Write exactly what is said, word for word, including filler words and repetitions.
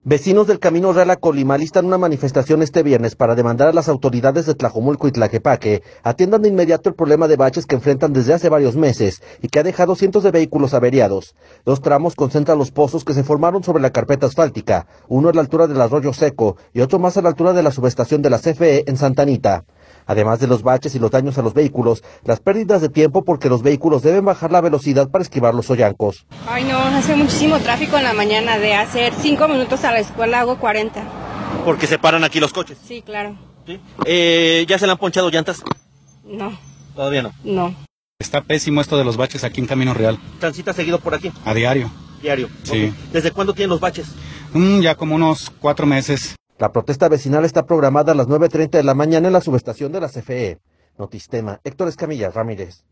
Vecinos del Camino Real a Colima alistan una manifestación este viernes para demandar a las autoridades de Tlajomulco y Tlaquepaque atiendan de inmediato el problema de baches que enfrentan desde hace varios meses y que ha dejado cientos de vehículos averiados. Dos tramos concentran los pozos que se formaron sobre la carpeta asfáltica, uno a la altura del Arroyo Seco y otro más a la altura de la subestación de la C F E en Santa Anita. Además de los baches y los daños a los vehículos, las pérdidas de tiempo porque los vehículos deben bajar la velocidad para esquivar los hoyancos. Ay no, hace muchísimo tráfico en la mañana, de hacer cinco minutos a la escuela hago cuarenta. ¿Porque se paran aquí los coches? Sí, claro. ¿Sí? Eh, ¿Ya se le han ponchado llantas? No. ¿Todavía no? No. Está pésimo esto de los baches aquí en Camino Real. ¿Transita seguido por aquí? A diario. Diario. Sí. Okay. ¿Desde cuándo tienen los baches? Mm, ya como unos cuatro meses. La protesta vecinal está programada a las nueve treinta de la mañana en la subestación de la C F E. Notistema, Héctor Escamilla Ramírez.